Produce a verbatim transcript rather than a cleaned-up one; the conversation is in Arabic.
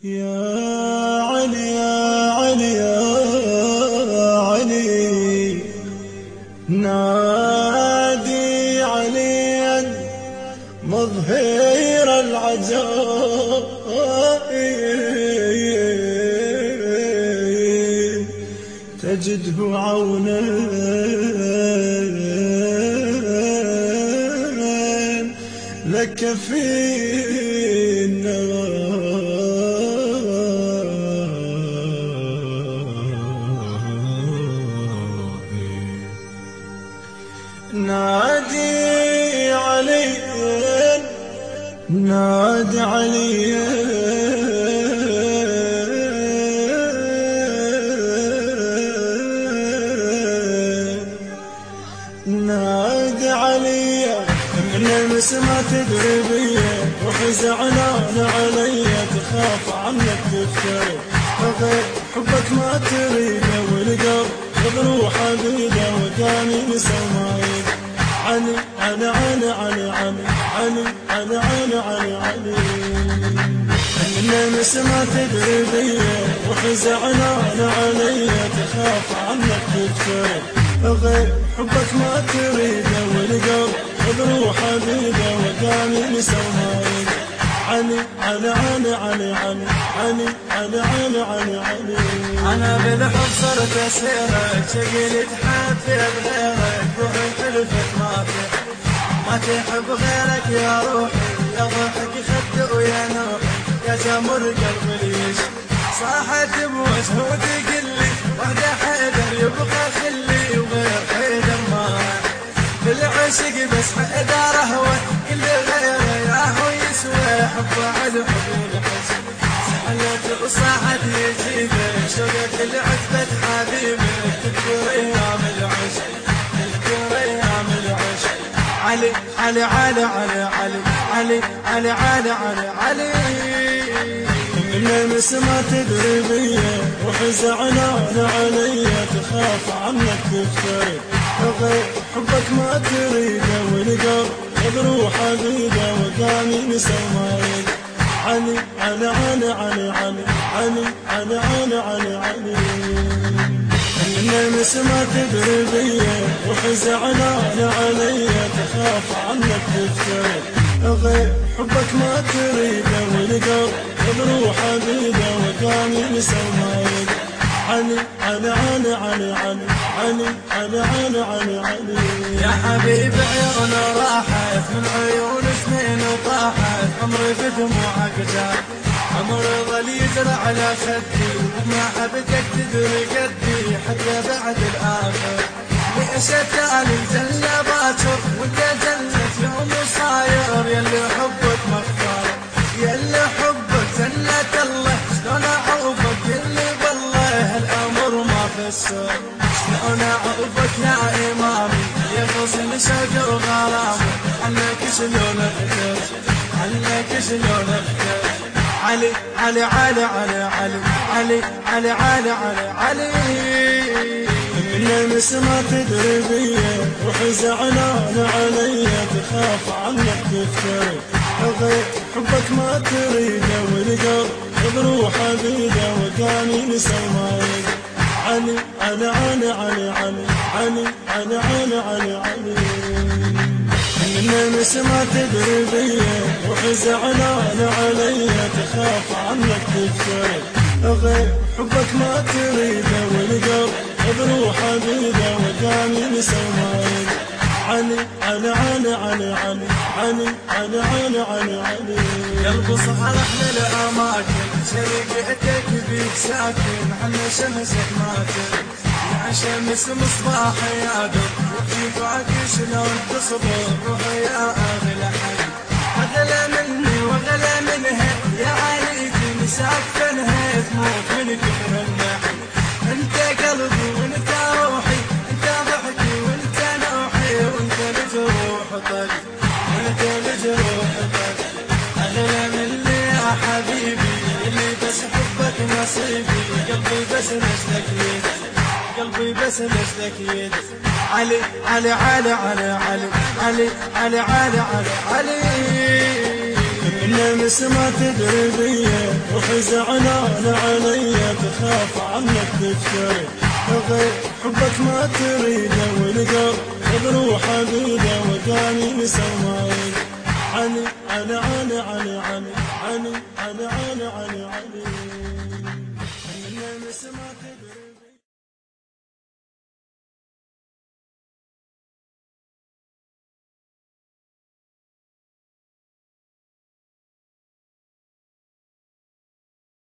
يا علي يا علي يا علي، نادي عليا مظهر العجائب، تجده عونا لك في النوائب. نادي عليا نادي عليا نادي عليا، من المسمى تدري بيا روحي زعلان عليا، تخاف عنك تفتري غير حبك ما تريده، والقلب بروح بيده وداني مسمايد. علي علي علي علي علي علي علي علي علي علي، من المسمى تدري بيا روحي زعلان عليا، تخاف عنك تفتري غير حبك ما تريده، والقلب بروح بيده وداني مسمايد. علي علي علي علي علي علي علي علي علي علي، أنا بالحب صرت أسيرك، شقي تحب في بغيرك، روحي حلفت ما تحب ما تحب غيرك يا روحي، يا ضحك خد ويا نوحي، يا جمر قلب ليش صاحت بوجه وتقلي، وحده حيدر يبقى خلي، وغير حيدر ما بالعشق بس حيدر هو كل غيره يا هو يسوى، حب على حب الحسن سحلت وصاحت يجيبه، شوقك لعتبة حبيبك، تذكر ايام العشق تذكر ايام العشق. علي علي علي علي علي علي علي علي علي علي، من المسمى تدري بيا روحي زعلان عليا، تخاف عنك تفتري غير حبك ما تريده، والقلب بروح بيده وداني مسمايد. علي علي علي علي علي علي علي علي علي علي، من المسمى تدري بيا روحي زعلان عليا، تخاف عنك تفتري غير حبك ما تريده، والقلب بروح بيده وداني مسمايد. علي علي علي علي علي علي علي علي علي علي، يا حبيب عيون راحت من عيون اثنين وطاحت، عمري بدموعك جاء عمري ظل يجرى على خدي، وما حبتك تدري قدي حتى بعد الآخر، ليش التالي جلة باكر وانت جلت يوم صاير، يلي حبك مختار يلي حبك جنة الله، شلون اعوفك يلي بالله الامر ما فسر، شلون اعوفك يا امامي يا غصن شوق وغرامي، عنك شلون اختر عنك شلون اختر. علي علي علي علي علي علي علي علي علي علي، من المسمى تدري بيا روحي زعلان عليا، تخاف عنك تفتري غير حبك ما تريده، والقلب بروح بيده وداني مسمايد. علي علي علي علي علي علي علي علي علي علي، من المسمى تدري بيا روحي زعلان عليا، تخاف عنك تفتري غير حبك ما تريده، والقلب بروح بيده وداني مسمايد. علي علي علي علي علي علي علي علي علي علي، قلب صحرح للأماكن شرقتك بيك ساكن، حنا شمسك ماتن يا شمس مصباح يا قلب، وفيك عاد شلون تصبر روحي يا أغلى حد، أغلى مني وأغلى منها يا علي في مسافنها، تموت من كثر النحن، انت قلبي وانت روحي، انت ضحكي وانت نوحي، وانت لجروح طق وانت لجروح طق، اغلى مني يا حبيبي اللي بس حبك نصيبي، قلبي بس نشلك يد قلبي بس نشلك يد. علي علي علي علي علي علي علي علي علي علي، من النمس ما تدري بيا وحزعلان عليا تخاف عنك تفتري غير حبك ما تريده والقلب بروحه بيده وداني سمايل علي علي علي علي علي علي علي علي علي علي النمس ما تدري